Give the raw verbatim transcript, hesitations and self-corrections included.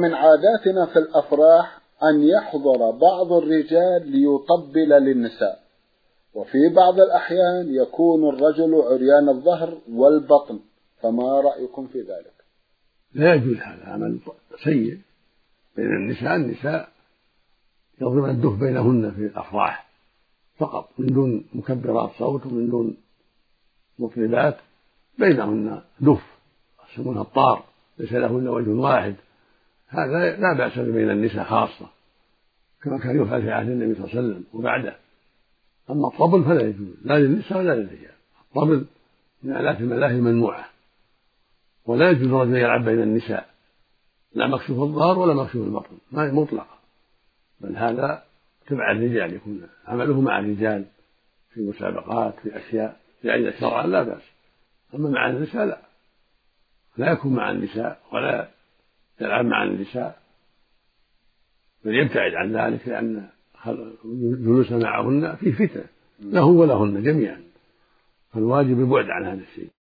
من عاداتنا في الأفراح أن يحضر بعض الرجال ليطبل للنساء، وفي بعض الأحيان يكون الرجل عريان الظهر والبطن، فما رأيكم في ذلك؟ لا يجوز هذا، عمل سيء بين النساء. النساء يضربن الدف بينهن في الأفراح فقط من دون مكبرات صوت ومن دون مطربات، بينهن دف يسمونها الطار، ليس لهن وجه واحد. هذا لا بأس بين النساء خاصة كما كان يفعل في عهد النبي صلى الله عليه وسلم وبعده. أما الطبل فلا يجوز لا للنساء ولا للرجال. الطبل من آلات الملاهي الممنوعة، ولا يجوز الرجل يلعب بين النساء، لا مكشوف الظهر ولا مكشوف البطن، ما مطلقة، بل هذا تبع الرجال، يكون عمله مع الرجال في مسابقات في أشياء لأجل شرعا لا بأس. أما مع النساء لا، لا يكون مع النساء ولا يلعب مع النساء، بل يبتعد عن ذلك، لأن جلوسه معهن فيه فتنة له ولهن جميعا، فالواجب البعد عن هذا الشيء.